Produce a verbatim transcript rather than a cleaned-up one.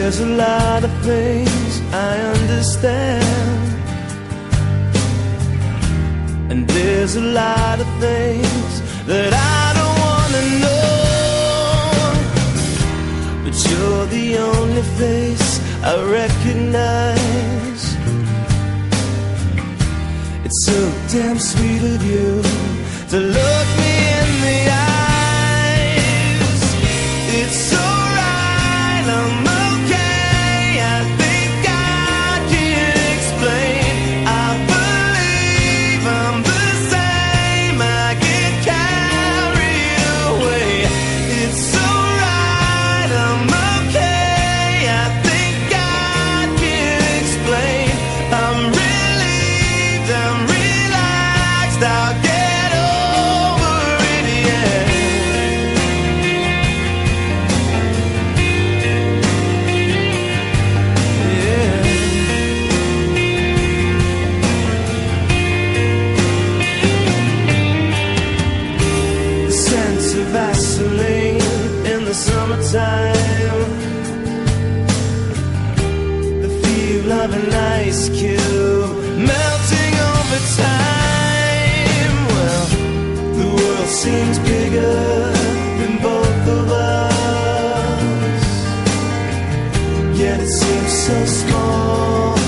There's a lot of things I understand, and there's a lot of things that I don't wanna know. But you're the only face I recognize. It's so damn sweet of you to look me in the eyes. It's so right, I'm okay. I think I can explain. I believe I'm the same. I get carried away. It's so right, I'm okay. I think I can explain. I'm relieved, I'm relaxed. I'll get over it, yeah. Yeah. The scent of Vaseline in the summertime, the feel of an ice cube melting over time. Well, the world seems bigger than both of us, yet it seems so small